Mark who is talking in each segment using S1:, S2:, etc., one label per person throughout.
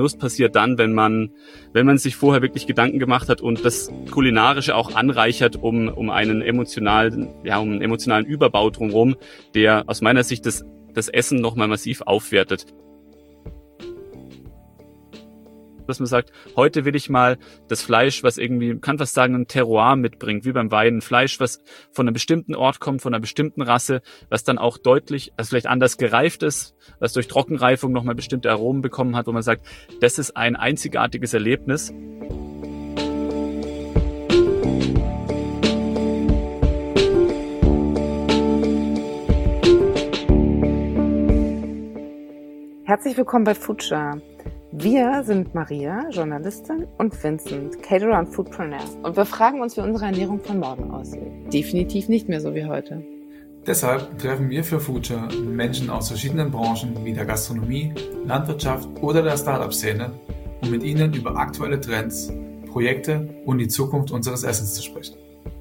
S1: Genuss passiert dann, wenn man sich vorher wirklich Gedanken gemacht hat und das Kulinarische auch anreichert um einen emotionalen Überbau drumherum, der aus meiner Sicht das Essen nochmal massiv aufwertet. Dass man sagt, heute will ich mal das Fleisch, was irgendwie, man kann fast sagen, ein Terroir mitbringt, wie beim Wein. Ein Fleisch, was von einem bestimmten Ort kommt, von einer bestimmten Rasse, was dann auch deutlich, also vielleicht anders gereift ist, was durch Trockenreifung nochmal bestimmte Aromen bekommen hat, wo man sagt, das ist ein einzigartiges Erlebnis.
S2: Herzlich willkommen bei Foodjar. Wir sind Maria, Journalistin, und Vincent, Caterer und Foodpreneur. Und wir fragen uns, wie unsere Ernährung von morgen aussieht. Definitiv nicht mehr so wie heute.
S3: Deshalb treffen wir für Foodjar Menschen aus verschiedenen Branchen wie der Gastronomie, Landwirtschaft oder der Startup-Szene, um mit ihnen über aktuelle Trends, Projekte und die Zukunft unseres Essens zu sprechen.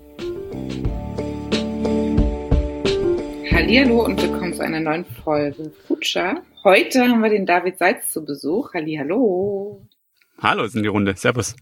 S2: Hallihallo und willkommen zu einer neuen Folge Foodjar. Heute haben wir den David Seitz zu Besuch. Hallihallo.
S1: Hallo, ist in die Runde. Servus.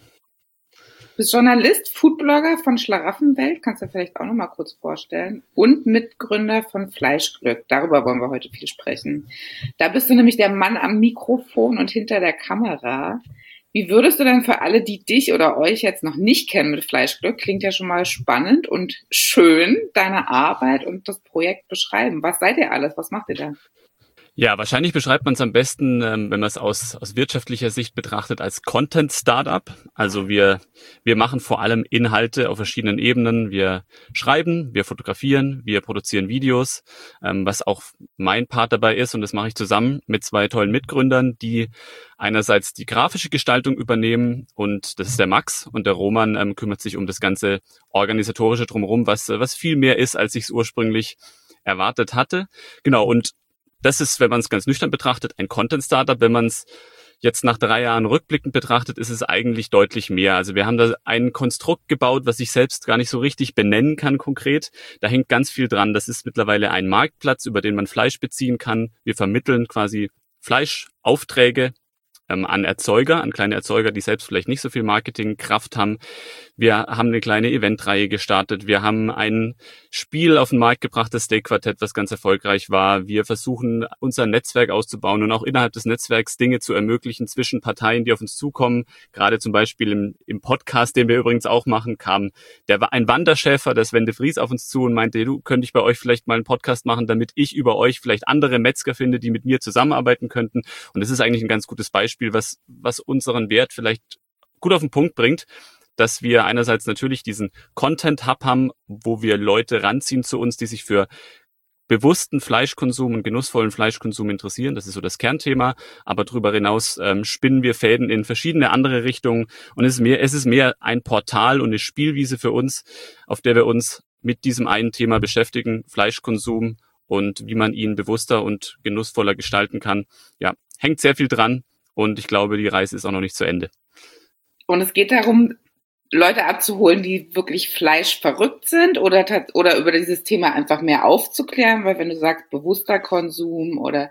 S2: Du bist Journalist, Foodblogger von Schlaraffenwelt, kannst du vielleicht auch noch mal kurz vorstellen, und Mitgründer von Fleischglück. Darüber wollen wir heute viel sprechen. Da bist du nämlich der Mann am Mikrofon und hinter der Kamera. Wie würdest du denn für alle, die dich oder euch jetzt noch nicht kennen mit Fleischglück, klingt ja schon mal spannend und schön, deine Arbeit und das Projekt beschreiben? Was seid ihr alles? Was macht ihr da?
S1: Ja, wahrscheinlich beschreibt man es am besten, wenn man es aus wirtschaftlicher Sicht betrachtet, als Content-Startup. Also wir machen vor allem Inhalte auf verschiedenen Ebenen. Wir schreiben, wir fotografieren, wir produzieren Videos, was auch mein Part dabei ist. Und das mache ich zusammen mit 2 tollen Mitgründern, die einerseits die grafische Gestaltung übernehmen. Und das ist der Max, und der Roman kümmert sich um das ganze Organisatorische drumherum, was viel mehr ist, als ich es ursprünglich erwartet hatte. Genau, und das ist, wenn man es ganz nüchtern betrachtet, ein Content-Startup. Wenn man es jetzt nach 3 Jahren rückblickend betrachtet, ist es eigentlich deutlich mehr. Also wir haben da ein Konstrukt gebaut, was ich selbst gar nicht so richtig benennen kann konkret. Da hängt ganz viel dran. Das ist mittlerweile ein Marktplatz, über den man Fleisch beziehen kann. Wir vermitteln quasi Fleischaufträge an Erzeuger, an kleine Erzeuger, die selbst vielleicht nicht so viel Marketingkraft haben. Wir haben eine kleine Eventreihe gestartet. Wir haben ein Spiel auf den Markt gebracht, das Steak Quartett, was ganz erfolgreich war. Wir versuchen, unser Netzwerk auszubauen und auch innerhalb des Netzwerks Dinge zu ermöglichen zwischen Parteien, die auf uns zukommen. Gerade zum Beispiel im Podcast, den wir übrigens auch machen, kam ein Wanderschäfer, das Wende Vries, auf uns zu und meinte, du, könnte ich bei euch vielleicht mal einen Podcast machen, damit ich über euch vielleicht andere Metzger finde, die mit mir zusammenarbeiten könnten. Und das ist eigentlich ein ganz gutes Beispiel, was unseren Wert vielleicht gut auf den Punkt bringt, dass wir einerseits natürlich diesen Content-Hub haben, wo wir Leute ranziehen zu uns, die sich für bewussten Fleischkonsum und genussvollen Fleischkonsum interessieren. Das ist so das Kernthema. Aber darüber hinaus spinnen wir Fäden in verschiedene andere Richtungen. Und es ist mehr ein Portal und eine Spielwiese für uns, auf der wir uns mit diesem einen Thema beschäftigen, Fleischkonsum und wie man ihn bewusster und genussvoller gestalten kann. Ja, hängt sehr viel dran. Und ich glaube, die Reise ist auch noch nicht zu Ende.
S2: Und es geht darum, Leute abzuholen, die wirklich fleischverrückt sind oder über dieses Thema einfach mehr aufzuklären, weil wenn du sagst, bewusster Konsum oder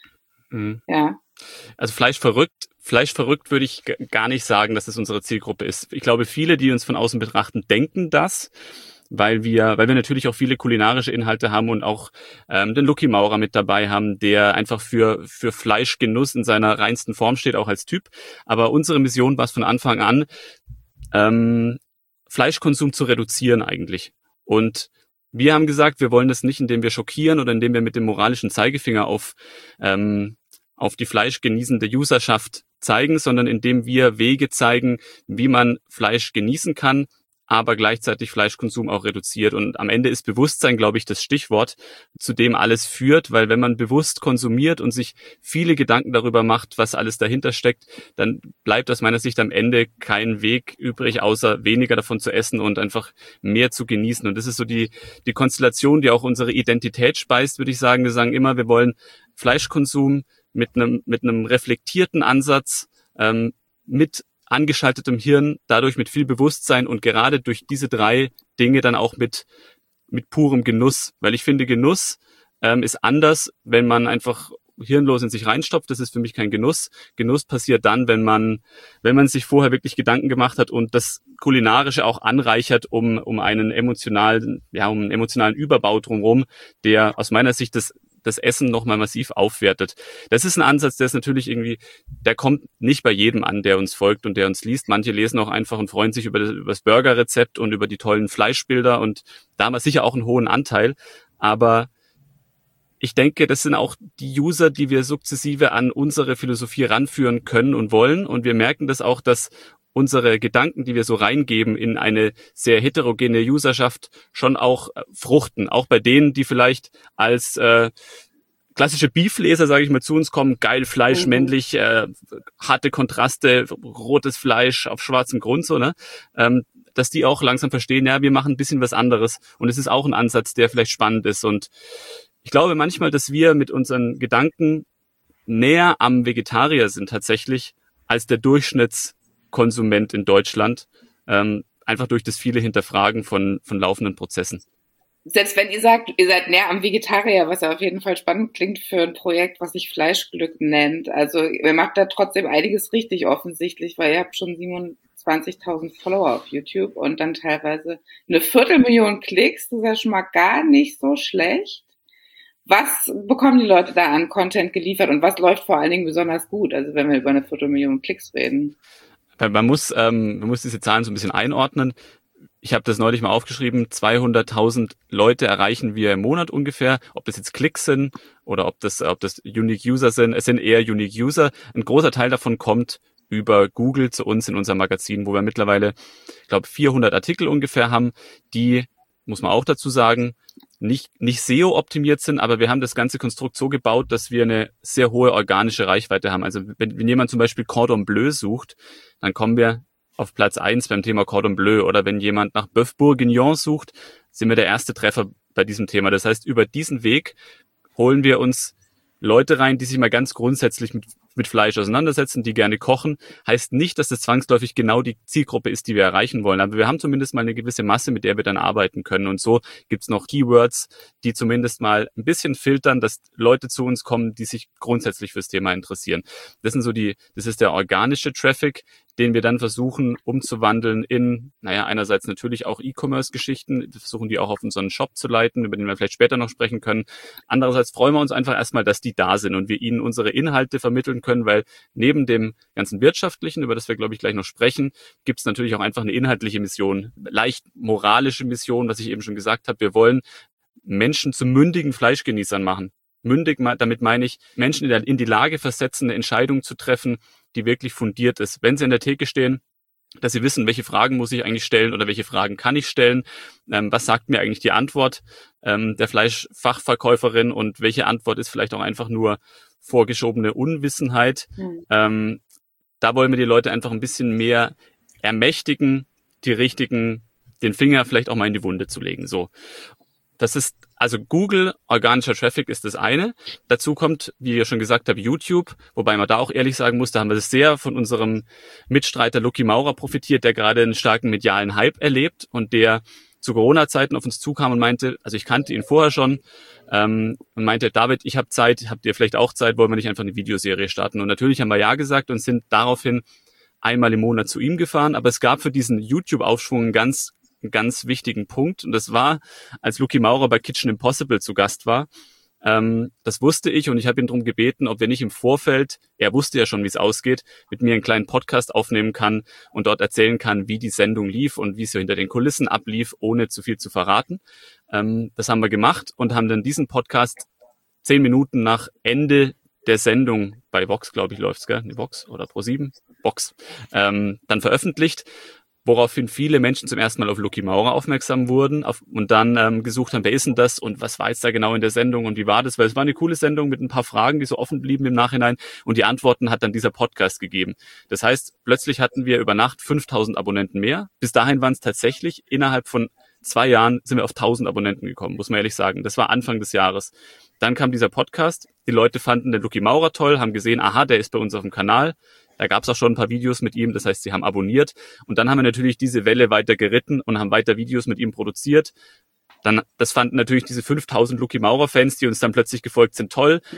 S2: ja.
S1: Also Fleischverrückt würde ich gar nicht sagen, dass das unsere Zielgruppe ist. Ich glaube, viele, die uns von außen betrachten, denken das, weil wir natürlich auch viele kulinarische Inhalte haben und auch den Lucky Maurer mit dabei haben, der einfach für Fleischgenuss in seiner reinsten Form steht, auch als Typ. Aber unsere Mission war es von Anfang an, Fleischkonsum zu reduzieren eigentlich. Und wir haben gesagt, wir wollen das nicht, indem wir schockieren oder indem wir mit dem moralischen Zeigefinger auf die fleischgenießende Userschaft zeigen, sondern indem wir Wege zeigen, wie man Fleisch genießen kann, aber gleichzeitig Fleischkonsum auch reduziert. Und am Ende ist Bewusstsein, glaube ich, das Stichwort, zu dem alles führt, weil wenn man bewusst konsumiert und sich viele Gedanken darüber macht, was alles dahinter steckt, dann bleibt aus meiner Sicht am Ende kein Weg übrig, außer weniger davon zu essen und einfach mehr zu genießen. Und das ist so die Konstellation, die auch unsere Identität speist, würde ich sagen. Wir sagen immer, wir wollen Fleischkonsum mit einem reflektierten Ansatz, mit angeschaltetem Hirn, dadurch mit viel Bewusstsein und gerade durch diese 3 Dinge dann auch mit purem Genuss. Weil ich finde, Genuss ist anders, wenn man einfach hirnlos in sich reinstopft. Das ist für mich kein Genuss. Genuss passiert dann, wenn man sich vorher wirklich Gedanken gemacht hat und das Kulinarische auch anreichert um einen emotionalen Überbau drumherum, der aus meiner Sicht das Essen nochmal massiv aufwertet. Das ist ein Ansatz, der kommt nicht bei jedem an, der uns folgt und der uns liest. Manche lesen auch einfach und freuen sich über das Burgerrezept und über die tollen Fleischbilder und da haben wir sicher auch einen hohen Anteil. Aber ich denke, das sind auch die User, die wir sukzessive an unsere Philosophie ranführen können und wollen. Und wir merken das auch, dass unsere Gedanken, die wir so reingeben in eine sehr heterogene Userschaft, schon auch fruchten. Auch bei denen, die vielleicht als klassische Beefleser, sage ich mal, zu uns kommen, geil Fleisch, männlich, harte Kontraste, rotes Fleisch auf schwarzem Grund, so, ne? Dass die auch langsam verstehen, ja, wir machen ein bisschen was anderes. Und es ist auch ein Ansatz, der vielleicht spannend ist. Und ich glaube manchmal, dass wir mit unseren Gedanken näher am Vegetarier sind tatsächlich als der Durchschnittskonsument in Deutschland, einfach durch das viele Hinterfragen von laufenden Prozessen.
S2: Selbst wenn ihr sagt, ihr seid näher am Vegetarier, was ja auf jeden Fall spannend klingt für ein Projekt, was sich Fleischglück nennt. Also ihr macht da trotzdem einiges richtig offensichtlich, weil ihr habt schon 27.000 Follower auf YouTube und dann teilweise 250.000 Klicks. Das ist ja schon mal gar nicht so schlecht. Was bekommen die Leute da an Content geliefert und was läuft vor allen Dingen besonders gut? Also wenn wir über 250.000 Klicks reden.
S1: Man muss diese Zahlen so ein bisschen einordnen. Ich habe das neulich mal aufgeschrieben, 200.000 Leute erreichen wir im Monat ungefähr. Ob das jetzt Klicks sind oder ob das Unique User sind. Es sind eher Unique User. Ein großer Teil davon kommt über Google zu uns in unser Magazin, wo wir mittlerweile, ich glaube, 400 Artikel ungefähr haben, die, muss man auch dazu sagen, nicht SEO-optimiert sind, aber wir haben das ganze Konstrukt so gebaut, dass wir eine sehr hohe organische Reichweite haben. Also wenn jemand zum Beispiel Cordon Bleu sucht, dann kommen wir auf Platz 1 beim Thema Cordon Bleu. Oder wenn jemand nach Bœuf Bourguignon sucht, sind wir der erste Treffer bei diesem Thema. Das heißt, über diesen Weg holen wir uns Leute rein, die sich mal ganz grundsätzlich mit Fleisch auseinandersetzen, die gerne kochen. Heißt nicht, dass das zwangsläufig genau die Zielgruppe ist, die wir erreichen wollen. Aber wir haben zumindest mal eine gewisse Masse, mit der wir dann arbeiten können. Und so gibt's noch Keywords, die zumindest mal ein bisschen filtern, dass Leute zu uns kommen, die sich grundsätzlich fürs Thema interessieren. Das ist der organische Traffic, den wir dann versuchen umzuwandeln in, einerseits natürlich auch E-Commerce-Geschichten. Wir versuchen die auch auf unseren Shop zu leiten, über den wir vielleicht später noch sprechen können. Andererseits freuen wir uns einfach erstmal, dass die da sind und wir ihnen unsere Inhalte vermitteln können, weil neben dem ganzen Wirtschaftlichen, über das wir, glaube ich, gleich noch sprechen, gibt es natürlich auch einfach eine inhaltliche Mission, leicht moralische Mission, was ich eben schon gesagt habe. Wir wollen Menschen zu mündigen Fleischgenießern machen. Mündig, damit meine ich, Menschen in die Lage versetzen, eine Entscheidung zu treffen, die wirklich fundiert ist. Wenn sie an der Theke stehen, dass sie wissen, welche Fragen muss ich eigentlich stellen oder welche Fragen kann ich stellen, was sagt mir eigentlich die Antwort der Fleischfachverkäuferin und welche Antwort ist vielleicht auch einfach nur vorgeschobene Unwissenheit. Da wollen wir die Leute einfach ein bisschen mehr ermächtigen, den Finger vielleicht auch mal in die Wunde zu legen. So. Das ist, also Google, organischer Traffic ist das eine. Dazu kommt, wie ich schon gesagt habe, YouTube, wobei man da auch ehrlich sagen muss, da haben wir das sehr von unserem Mitstreiter Lucky Maurer profitiert, der gerade einen starken medialen Hype erlebt und der zu Corona-Zeiten auf uns zukam und meinte, also ich kannte ihn vorher schon, und meinte, David, ich habe Zeit, habt ihr vielleicht auch Zeit, wollen wir nicht einfach eine Videoserie starten? Und natürlich haben wir ja gesagt und sind daraufhin einmal im Monat zu ihm gefahren, aber es gab für diesen YouTube-Aufschwung einen ganz wichtigen Punkt und das war, als Lucky Maurer bei Kitchen Impossible zu Gast war. Das wusste ich und ich habe ihn darum gebeten, ob wir nicht im Vorfeld, er wusste ja schon, wie es ausgeht, mit mir einen kleinen Podcast aufnehmen kann und dort erzählen kann, wie die Sendung lief und wie es so hinter den Kulissen ablief, ohne zu viel zu verraten. Das haben wir gemacht und haben dann diesen Podcast 10 Minuten nach Ende der Sendung, bei Vox, glaube ich, läuft's, gell? Nee, Vox oder Pro7? Vox. Dann veröffentlicht, woraufhin viele Menschen zum ersten Mal auf Lucky Maurer aufmerksam wurden und dann gesucht haben, wer ist denn das und was war jetzt da genau in der Sendung und wie war das? Weil es war eine coole Sendung mit ein paar Fragen, die so offen blieben im Nachhinein und die Antworten hat dann dieser Podcast gegeben. Das heißt, plötzlich hatten wir über Nacht 5.000 Abonnenten mehr. Bis dahin waren es tatsächlich, innerhalb von 2 Jahren sind wir auf 1.000 Abonnenten gekommen, muss man ehrlich sagen. Das war Anfang des Jahres. Dann kam dieser Podcast, die Leute fanden den Lucky Maurer toll, haben gesehen, aha, der ist bei uns auf dem Kanal. Da gab es auch schon ein paar Videos mit ihm, das heißt, sie haben abonniert. Und dann haben wir natürlich diese Welle weiter geritten und haben weiter Videos mit ihm produziert. Das fanden natürlich diese 5.000 Lucky Maurer-Fans, die uns dann plötzlich gefolgt sind, toll.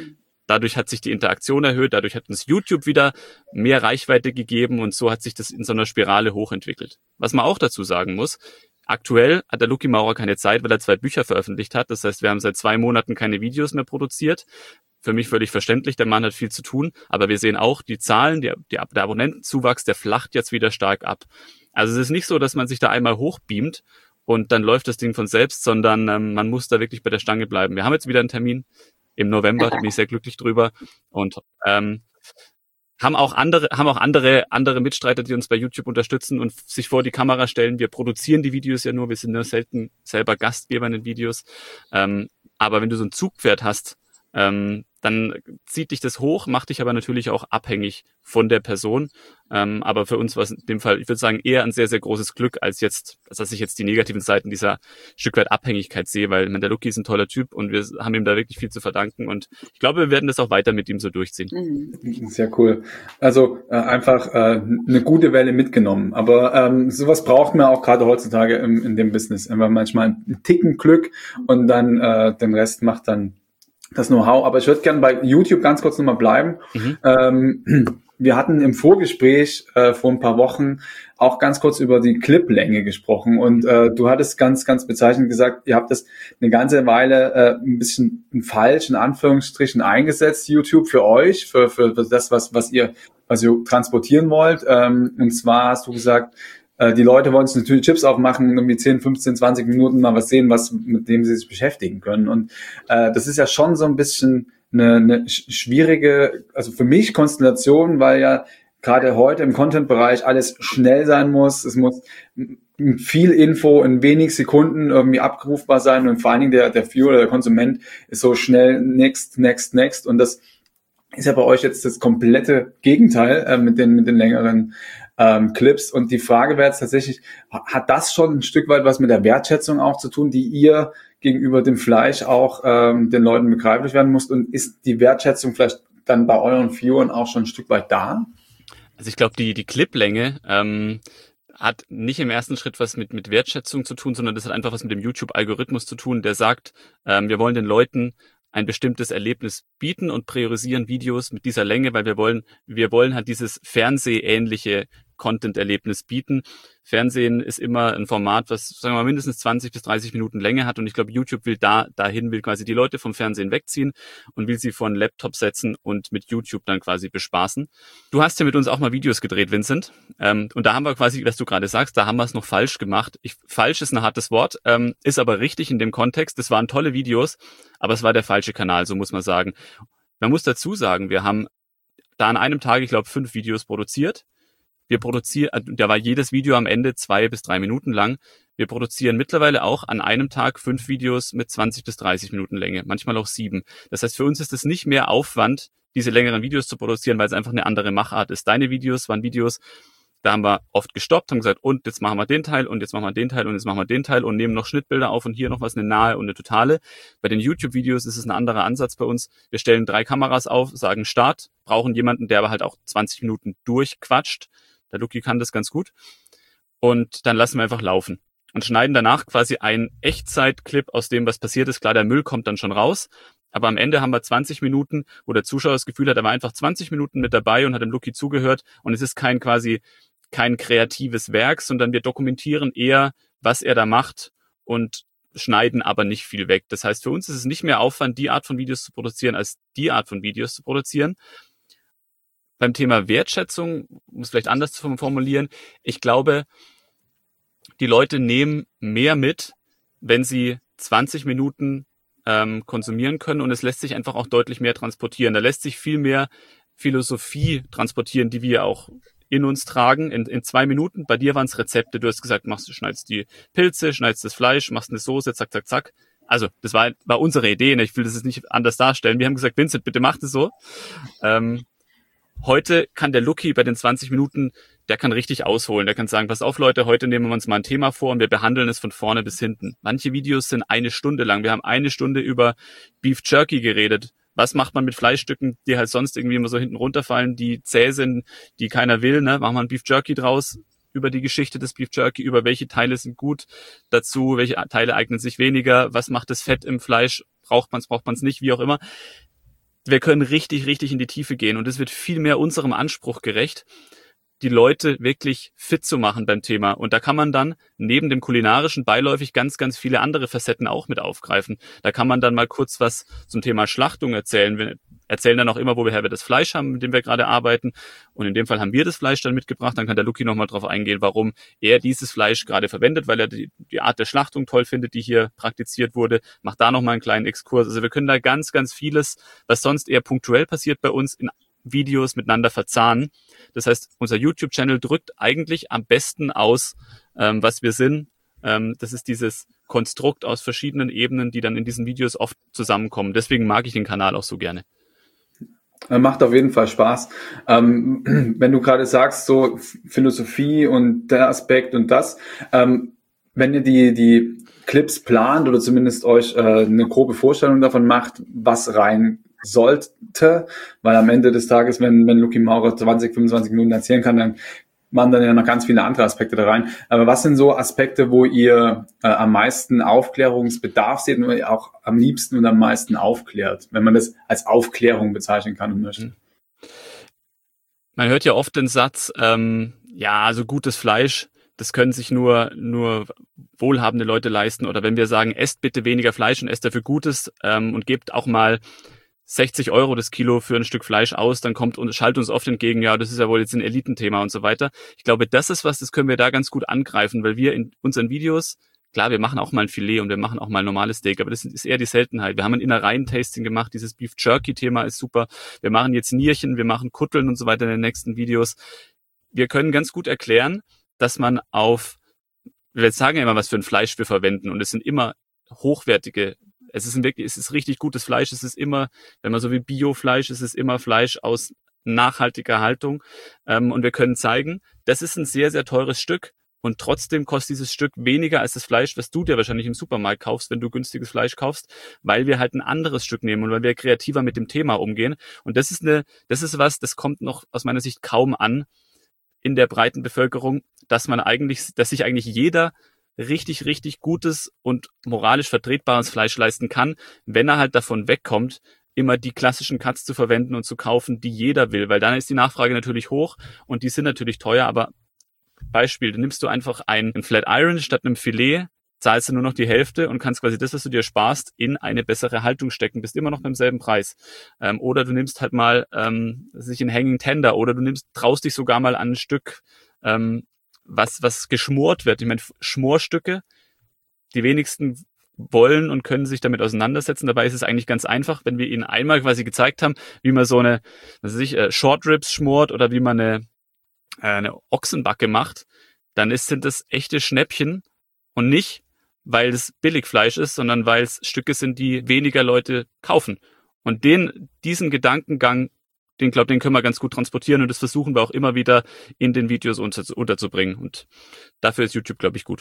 S1: Dadurch hat sich die Interaktion erhöht, dadurch hat uns YouTube wieder mehr Reichweite gegeben und so hat sich das in so einer Spirale hochentwickelt. Was man auch dazu sagen muss, aktuell hat der Lucky Maurer keine Zeit, weil er 2 Bücher veröffentlicht hat. Das heißt, wir haben seit 2 Monaten keine Videos mehr produziert. Für mich völlig verständlich, der Mann hat viel zu tun, aber wir sehen auch, die Zahlen, der Abonnentenzuwachs, der flacht jetzt wieder stark ab. Also es ist nicht so, dass man sich da einmal hochbeamt und dann läuft das Ding von selbst, sondern man muss da wirklich bei der Stange bleiben. Wir haben jetzt wieder einen Termin im November, da bin ich sehr glücklich drüber und haben auch andere Mitstreiter, die uns bei YouTube unterstützen und sich vor die Kamera stellen. Wir produzieren die Videos ja nur, wir sind nur selten selber Gastgeber in den Videos. Aber wenn du so ein Zugpferd hast, dann zieht dich das hoch, macht dich aber natürlich auch abhängig von der Person. Aber für uns war es in dem Fall, ich würde sagen, eher ein sehr, sehr großes Glück, als dass ich jetzt die negativen Seiten dieser Stück weit Abhängigkeit sehe, weil der Lucky ist ein toller Typ und wir haben ihm da wirklich viel zu verdanken und ich glaube, wir werden das auch weiter mit ihm so durchziehen.
S3: Sehr cool. Also einfach eine gute Welle mitgenommen. Aber sowas braucht man auch gerade heutzutage in dem Business. Einfach manchmal einen Ticken Glück und dann den Rest macht dann das Know-how. Aber ich würde gerne bei YouTube ganz kurz nochmal bleiben. Wir hatten im Vorgespräch vor ein paar Wochen auch ganz kurz über die Cliplänge gesprochen und du hattest ganz, ganz bezeichnend gesagt, ihr habt das eine ganze Weile ein bisschen falsch, in Anführungsstrichen, eingesetzt, YouTube, für euch, für das, was ihr transportieren wollt. Und zwar hast du gesagt, die Leute wollen sich natürlich Chips aufmachen, irgendwie 10, 15, 20 Minuten mal was sehen, mit dem sie sich beschäftigen können. Und das ist ja schon so ein bisschen eine schwierige, also für mich Konstellation, weil ja gerade heute im Content-Bereich alles schnell sein muss. Es muss viel Info in wenig Sekunden irgendwie abrufbar sein und vor allen Dingen der Viewer oder der Konsument ist so schnell next. Und das ist ja bei euch jetzt das komplette Gegenteil mit den längeren Clips. Und die Frage wäre jetzt tatsächlich, hat das schon ein Stück weit was mit der Wertschätzung auch zu tun, die ihr gegenüber dem Fleisch auch den Leuten begreiflich werden muss? Und ist die Wertschätzung vielleicht dann bei euren Viewern auch schon ein Stück weit da?
S1: Also ich glaube, die Cliplänge hat nicht im ersten Schritt was mit Wertschätzung zu tun, sondern das hat einfach was mit dem YouTube-Algorithmus zu tun, der sagt, wir wollen den Leuten ein bestimmtes Erlebnis bieten und priorisieren Videos mit dieser Länge, weil wir wollen halt dieses Fernsehähnliche Content-Erlebnis bieten. Fernsehen ist immer ein Format, was, sagen wir mal, mindestens 20 bis 30 Minuten Länge hat und ich glaube, YouTube will will quasi die Leute vom Fernsehen wegziehen und will sie vor einen Laptop setzen und mit YouTube dann quasi bespaßen. Du hast ja mit uns auch mal Videos gedreht, Vincent, und da haben wir quasi, was du gerade sagst, da haben wir es noch falsch gemacht. Falsch ist ein hartes Wort, ist aber richtig in dem Kontext. Das waren tolle Videos, aber es war der falsche Kanal, so muss man sagen. Man muss dazu sagen, wir haben da an einem Tag, ich glaube, 5 Videos produziert. Da war jedes Video am Ende 2 bis 3 Minuten lang. Wir produzieren mittlerweile auch an einem Tag 5 Videos mit 20 bis 30 Minuten Länge, manchmal auch 7. Das heißt, für uns ist es nicht mehr Aufwand, diese längeren Videos zu produzieren, weil es einfach eine andere Machart ist. Deine Videos waren Videos, da haben wir oft gestoppt, haben gesagt, und jetzt machen wir den Teil und jetzt machen wir den Teil und jetzt machen wir den Teil und nehmen noch Schnittbilder auf und hier noch was, eine nahe und eine totale. Bei den YouTube-Videos ist es ein anderer Ansatz bei uns. Wir stellen 3 Kameras auf, sagen Start, brauchen jemanden, der aber halt auch 20 Minuten durchquatscht. Der Lucky kann das ganz gut. Und dann lassen wir einfach laufen und schneiden danach quasi einen Echtzeit-Clip aus dem, was passiert ist. Klar, der Müll kommt dann schon raus, aber am Ende haben wir 20 Minuten, wo der Zuschauer das Gefühl hat, er war einfach 20 Minuten mit dabei und hat dem Lucky zugehört. Und es ist kein kreatives Werk, sondern wir dokumentieren eher, was er da macht und schneiden aber nicht viel weg. Das heißt, für uns ist es nicht mehr Aufwand, die Art von Videos zu produzieren, als die Art von Videos zu produzieren. Beim Thema Wertschätzung, um es vielleicht anders zu formulieren, ich glaube, die Leute nehmen mehr mit, wenn sie 20 Minuten konsumieren können und es lässt sich einfach auch deutlich mehr transportieren. Da lässt sich viel mehr Philosophie transportieren, die wir auch in uns tragen, in 2 Minuten. Bei dir waren es Rezepte, du hast gesagt, schneidest die Pilze, schneidest das Fleisch, machst eine Soße, zack, zack, zack. Also, das war unsere Idee, ne? Ich will das jetzt nicht anders darstellen. Wir haben gesagt, Vincent, bitte mach das so. Heute kann der Lucky bei den 20 Minuten, der kann richtig ausholen. Der kann sagen, pass auf Leute, heute nehmen wir uns mal ein Thema vor und wir behandeln es von vorne bis hinten. Manche Videos sind 1 Stunde lang. Wir haben 1 Stunde über Beef Jerky geredet. Was macht man mit Fleischstücken, die halt sonst irgendwie immer so hinten runterfallen, die zäh sind, die keiner will, ne? Machen wir ein Beef Jerky draus, über die Geschichte des Beef Jerky, über welche Teile sind gut dazu, welche Teile eignen sich weniger, was macht das Fett im Fleisch, braucht man es nicht, wie auch immer. wir können richtig, richtig in die Tiefe gehen und es wird viel mehr unserem Anspruch gerecht, die Leute wirklich fit zu machen beim Thema. Und da kann man dann neben dem Kulinarischen beiläufig ganz, ganz viele andere Facetten auch mit aufgreifen. Da kann man dann mal kurz was zum Thema Schlachtung erzählen. Wir erzählen dann auch immer, woher wir das Fleisch haben, mit dem wir gerade arbeiten. Und in dem Fall haben wir das Fleisch dann mitgebracht. Dann kann der Luki nochmal drauf eingehen, warum er dieses Fleisch gerade verwendet, weil er die Art der Schlachtung toll findet, die hier praktiziert wurde. Macht da nochmal einen kleinen Exkurs. Also wir können da ganz, ganz vieles, was sonst eher punktuell passiert bei uns, in Videos miteinander verzahnen. Das heißt, unser YouTube-Channel drückt eigentlich am besten aus, was wir sind. Das ist dieses Konstrukt aus verschiedenen Ebenen, die dann in diesen Videos oft zusammenkommen. Deswegen mag ich den Kanal auch so gerne.
S3: Macht auf jeden Fall Spaß. Wenn du gerade sagst, so Philosophie und der Aspekt und das, wenn ihr die Clips plant oder zumindest euch eine grobe Vorstellung davon macht, was rein sollte, weil am Ende des Tages, wenn Luki Maurer 20, 25 Minuten erzählen kann, dann waren dann ja noch ganz viele andere Aspekte da rein. Aber was sind so Aspekte, wo ihr am meisten Aufklärungsbedarf seht und auch am liebsten und am meisten aufklärt, wenn man das als Aufklärung bezeichnen kann und möchte?
S1: Man hört ja oft den Satz, also gutes Fleisch, das können sich nur wohlhabende Leute leisten. Oder wenn wir sagen, esst bitte weniger Fleisch und esst dafür Gutes und gebt auch mal 60 € das Kilo für ein Stück Fleisch aus, dann schallt uns oft entgegen, ja, das ist ja wohl jetzt ein Elitenthema und so weiter. Ich glaube, das ist was, das können wir da ganz gut angreifen, weil wir in unseren Videos, klar, wir machen auch mal ein Filet und wir machen auch mal ein normales Steak, aber das ist eher die Seltenheit. Wir haben ein Innereien-Tasting gemacht, dieses Beef Jerky-Thema ist super. Wir machen jetzt Nierchen, wir machen Kutteln und so weiter in den nächsten Videos. Wir können ganz gut erklären, dass man wir sagen ja immer, was für ein Fleisch wir verwenden und es sind immer hochwertige. Es ist richtig gutes Fleisch. Es ist immer, wenn man so wie Biofleisch, es ist immer Fleisch aus nachhaltiger Haltung. Und wir können zeigen, das ist ein sehr, sehr teures Stück. Und trotzdem kostet dieses Stück weniger als das Fleisch, was du dir wahrscheinlich im Supermarkt kaufst, wenn du günstiges Fleisch kaufst, weil wir halt ein anderes Stück nehmen und weil wir kreativer mit dem Thema umgehen. Und das ist was, das kommt noch aus meiner Sicht kaum an in der breiten Bevölkerung, dass sich eigentlich jeder richtig, richtig gutes und moralisch vertretbares Fleisch leisten kann, wenn er halt davon wegkommt, immer die klassischen Cuts zu verwenden und zu kaufen, die jeder will, weil dann ist die Nachfrage natürlich hoch und die sind natürlich teuer, aber Beispiel, du nimmst du einfach ein Flat Iron statt einem Filet, zahlst du nur noch die Hälfte und kannst quasi das, was du dir sparst, in eine bessere Haltung stecken, bist immer noch beim selben Preis. Oder du nimmst halt mal einen Hanging Tender oder du traust dich sogar mal an ein Stück was geschmort wird. Ich meine, Schmorstücke, die wenigsten wollen und können sich damit auseinandersetzen. Dabei ist es eigentlich ganz einfach, wenn wir ihnen einmal quasi gezeigt haben, wie man so eine, Short Ribs schmort oder wie man eine Ochsenbacke macht, dann sind das echte Schnäppchen und nicht, weil es Billigfleisch ist, sondern weil es Stücke sind, die weniger Leute kaufen. Und diesen Gedankengang, den können wir ganz gut transportieren und das versuchen wir auch immer wieder in den Videos unterzubringen. Und dafür ist YouTube, glaube ich, gut.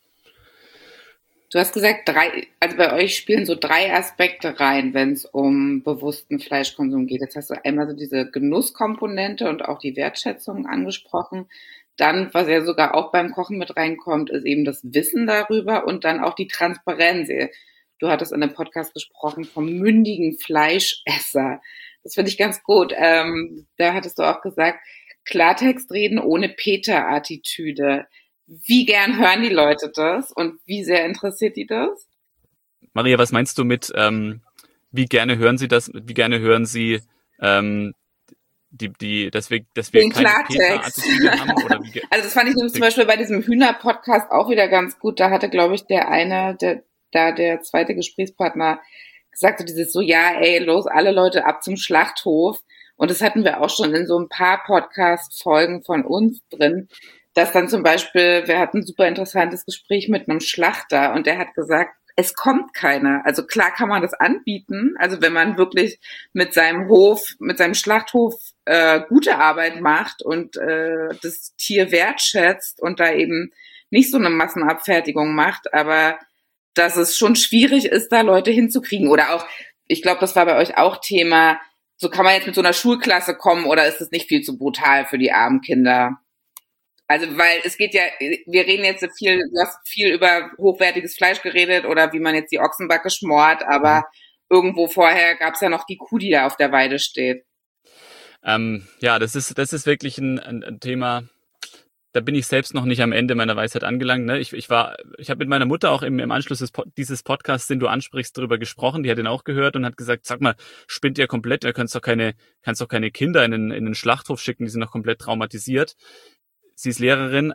S2: Du hast gesagt, also bei euch spielen so 3 Aspekte rein, wenn es um bewussten Fleischkonsum geht. Jetzt hast du einmal so diese Genusskomponente und auch die Wertschätzung angesprochen. Dann, was ja sogar auch beim Kochen mit reinkommt, ist eben das Wissen darüber und dann auch die Transparenz. Du hattest in dem Podcast gesprochen vom mündigen Fleischesser. Das finde ich ganz gut. Da hattest du auch gesagt, Klartext reden ohne Peter-Attitüde. Wie gern hören die Leute das und wie sehr interessiert die das?
S1: Maria, was meinst du mit, wie gerne hören sie das? Wie gerne hören sie, dass wir
S2: den
S1: keine Peter-Attitüde haben? Oder
S2: also das fand ich nämlich zum Beispiel bei diesem Hühner-Podcast auch wieder ganz gut. Da hatte, glaube ich, der zweite Gesprächspartner gesagt, so dieses so, ja, ey, los, alle Leute ab zum Schlachthof. Und das hatten wir auch schon in so ein paar Podcast-Folgen von uns drin, dass dann zum Beispiel, wir hatten ein super interessantes Gespräch mit einem Schlachter und der hat gesagt, es kommt keiner. Also klar kann man das anbieten, also wenn man wirklich mit seinem Schlachthof gute Arbeit macht und das Tier wertschätzt und da eben nicht so eine Massenabfertigung macht, aber dass es schon schwierig ist, da Leute hinzukriegen. Oder auch, ich glaube, das war bei euch auch Thema, so kann man jetzt mit so einer Schulklasse kommen oder ist das nicht viel zu brutal für die armen Kinder? Also, weil es geht ja, wir reden jetzt du hast viel über hochwertiges Fleisch geredet oder wie man jetzt die Ochsenbacke schmort, aber irgendwo vorher gab es ja noch die Kuh, die da auf der Weide steht.
S1: Ja, das ist wirklich ein Thema. Da bin ich selbst noch nicht am Ende meiner Weisheit angelangt. Ne? Ich habe mit meiner Mutter auch im Anschluss dieses Podcasts, den du ansprichst, darüber gesprochen. Die hat ihn auch gehört und hat gesagt, sag mal, spinnt ihr komplett? Du kannst doch keine Kinder in den Schlachthof schicken, die sind noch komplett traumatisiert. Sie ist Lehrerin.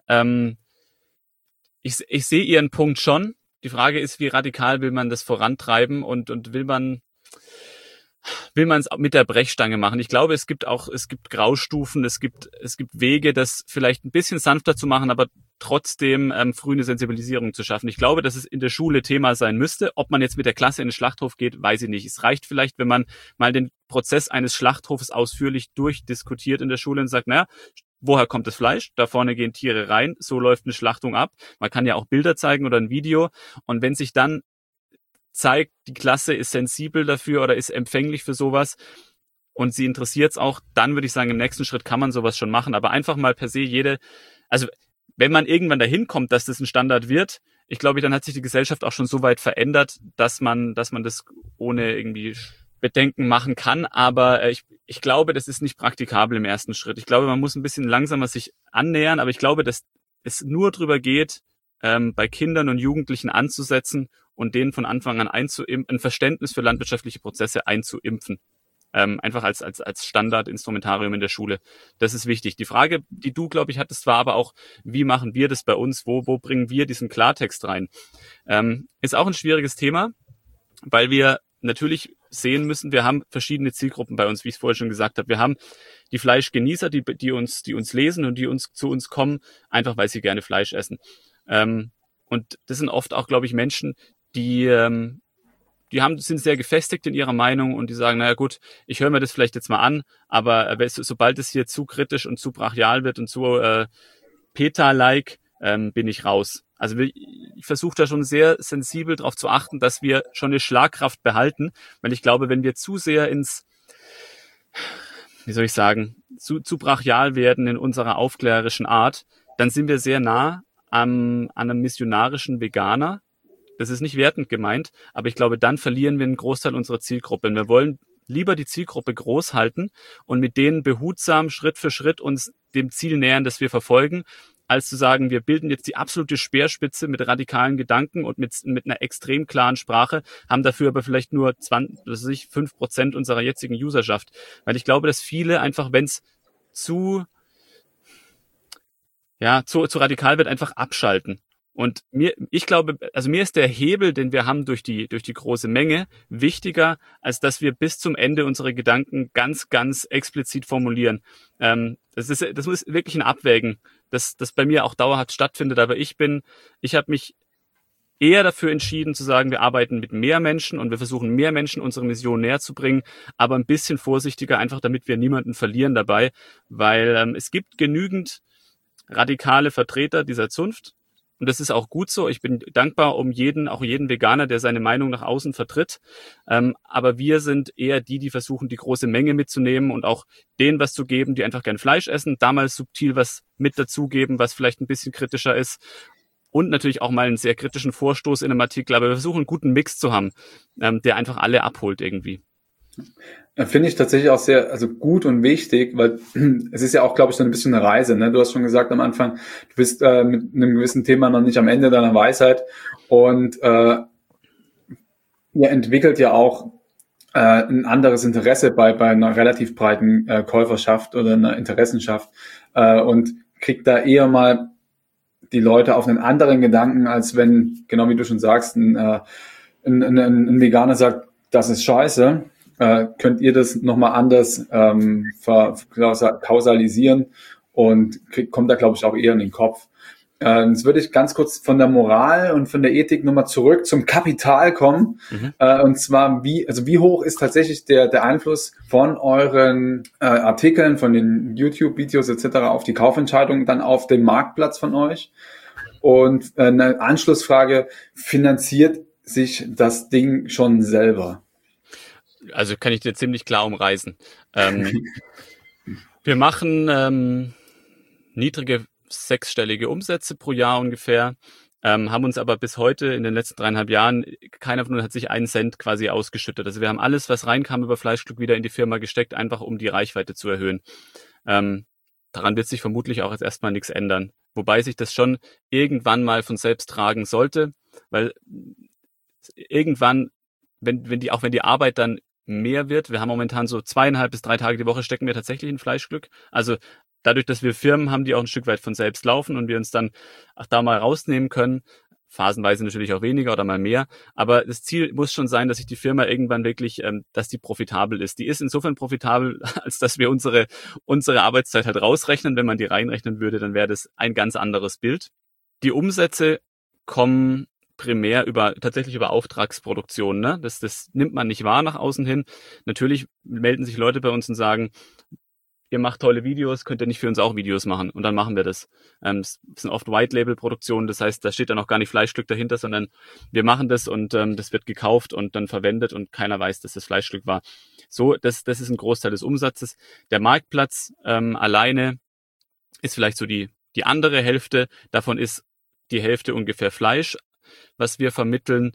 S1: Ich sehe ihren Punkt schon. Die Frage ist, wie radikal will man das vorantreiben und will man es mit der Brechstange machen. Ich glaube, es gibt Graustufen, es gibt Wege, das vielleicht ein bisschen sanfter zu machen, aber trotzdem früh eine Sensibilisierung zu schaffen. Ich glaube, dass es in der Schule Thema sein müsste. Ob man jetzt mit der Klasse in den Schlachthof geht, weiß ich nicht. Es reicht vielleicht, wenn man mal den Prozess eines Schlachthofes ausführlich durchdiskutiert in der Schule und sagt, naja, woher kommt das Fleisch? Da vorne gehen Tiere rein, so läuft eine Schlachtung ab. Man kann ja auch Bilder zeigen oder ein Video. Und wenn sich dann zeigt, die Klasse ist sensibel dafür oder ist empfänglich für sowas und sie interessiert es auch, dann würde ich sagen, im nächsten Schritt kann man sowas schon machen. Aber einfach mal per se also wenn man irgendwann dahin kommt, dass das ein Standard wird, ich glaube, dann hat sich die Gesellschaft auch schon so weit verändert, dass man das ohne irgendwie Bedenken machen kann. Aber ich glaube, das ist nicht praktikabel im ersten Schritt. Ich glaube, man muss ein bisschen langsamer sich annähern, aber ich glaube, dass es nur drüber geht, bei Kindern und Jugendlichen anzusetzen und denen von Anfang an ein Verständnis für landwirtschaftliche Prozesse einzuimpfen. Einfach als Standardinstrumentarium in der Schule. Das ist wichtig. Die Frage, die du, glaube ich, hattest, war aber auch, wie machen wir das bei uns? Wo bringen wir diesen Klartext rein? Ist auch ein schwieriges Thema, weil wir natürlich sehen müssen, wir haben verschiedene Zielgruppen bei uns, wie ich es vorher schon gesagt habe. Wir haben die Fleischgenießer, die uns lesen und die zu uns kommen, einfach weil sie gerne Fleisch essen. Und das sind oft auch, glaube ich, Menschen, die sind sehr gefestigt in ihrer Meinung und die sagen, naja gut, ich höre mir das vielleicht jetzt mal an, aber sobald es hier zu kritisch und zu brachial wird und zu Peter-like, bin ich raus. Also ich versuche da schon sehr sensibel darauf zu achten, dass wir schon eine Schlagkraft behalten, weil ich glaube, wenn wir zu sehr zu brachial werden in unserer aufklärerischen Art, dann sind wir sehr nah an einem missionarischen Veganer. Das ist nicht wertend gemeint, aber ich glaube, dann verlieren wir einen Großteil unserer Zielgruppe. Und wir wollen lieber die Zielgruppe groß halten und mit denen behutsam Schritt für Schritt uns dem Ziel nähern, das wir verfolgen, als zu sagen, wir bilden jetzt die absolute Speerspitze mit radikalen Gedanken und mit einer extrem klaren Sprache, haben dafür aber vielleicht nur 5% unserer jetzigen Userschaft. Weil ich glaube, dass viele einfach, wenn es zu radikal wird, einfach abschalten. Und ich glaube, also mir ist der Hebel, den wir haben durch die große Menge, wichtiger, als dass wir bis zum Ende unsere Gedanken ganz, ganz explizit formulieren. Das muss wirklich ein Abwägen, das bei mir auch dauerhaft stattfindet. Aber ich habe mich eher dafür entschieden zu sagen, wir arbeiten mit mehr Menschen und wir versuchen mehr Menschen unsere Mission näher zu bringen, aber ein bisschen vorsichtiger, einfach damit wir niemanden verlieren dabei, weil es gibt genügend radikale Vertreter dieser Zunft. Und das ist auch gut so. Ich bin dankbar um jeden Veganer, der seine Meinung nach außen vertritt. Aber wir sind eher die versuchen, die große Menge mitzunehmen und auch denen was zu geben, die einfach gern Fleisch essen, da mal subtil was mit dazugeben, was vielleicht ein bisschen kritischer ist. Und natürlich auch mal einen sehr kritischen Vorstoß in einem Artikel. Aber wir versuchen, einen guten Mix zu haben, der einfach alle abholt irgendwie.
S3: Finde ich tatsächlich auch sehr, also gut und wichtig, weil es ist ja auch, glaube ich, so ein bisschen eine Reise, ne? Du hast schon gesagt am Anfang, du bist mit einem gewissen Thema noch nicht am Ende deiner Weisheit und ihr entwickelt ja auch ein anderes Interesse bei einer relativ breiten Käuferschaft oder einer Interessenschaft und kriegt da eher mal die Leute auf einen anderen Gedanken, als wenn, genau wie du schon sagst, ein Veganer sagt, das ist scheiße. Könnt ihr das nochmal anders kausalisieren und kommt da, glaube ich, auch eher in den Kopf. Jetzt würde ich ganz kurz von der Moral und von der Ethik nochmal zurück zum Kapital kommen. Und zwar, wie hoch ist tatsächlich der Einfluss von euren Artikeln, von den YouTube-Videos etc. auf die Kaufentscheidung, dann auf dem Marktplatz von euch? Und eine Anschlussfrage, finanziert sich das Ding schon selber?
S1: Also kann ich dir ziemlich klar umreißen. Wir machen niedrige sechsstellige Umsätze pro Jahr ungefähr. haben uns aber bis heute in den letzten 3,5 Jahren, keiner von uns hat sich einen Cent quasi ausgeschüttet. Also wir haben alles, was reinkam über Fleischglück, wieder in die Firma gesteckt, einfach um die Reichweite zu erhöhen. Daran wird sich vermutlich auch jetzt erstmal nichts ändern. Wobei sich das schon irgendwann mal von selbst tragen sollte, weil irgendwann, wenn die Arbeit dann mehr wird, wir haben momentan so 2,5 bis 3 Tage die Woche stecken wir tatsächlich in Fleischglück. Also dadurch, dass wir Firmen haben, die auch ein Stück weit von selbst laufen und wir uns dann auch da mal rausnehmen können, phasenweise natürlich auch weniger oder mal mehr, aber das Ziel muss schon sein, dass sich die Firma irgendwann wirklich, dass die profitabel ist. Die ist insofern profitabel, als dass wir unsere Arbeitszeit halt rausrechnen. Wenn man die reinrechnen würde, dann wäre das ein ganz anderes Bild. Die Umsätze kommen primär tatsächlich über Auftragsproduktion, ne? Das nimmt man nicht wahr nach außen hin. Natürlich melden sich Leute bei uns und sagen, ihr macht tolle Videos, könnt ihr nicht für uns auch Videos machen? Und dann machen wir das. Es sind oft White-Label-Produktionen, das heißt, da steht dann auch gar nicht Fleischglück dahinter, sondern wir machen das und das wird gekauft und dann verwendet und keiner weiß, dass das Fleischglück war. So, das ist ein Großteil des Umsatzes. Der Marktplatz alleine ist vielleicht so die andere Hälfte. Davon ist die Hälfte ungefähr Fleisch, was wir vermitteln.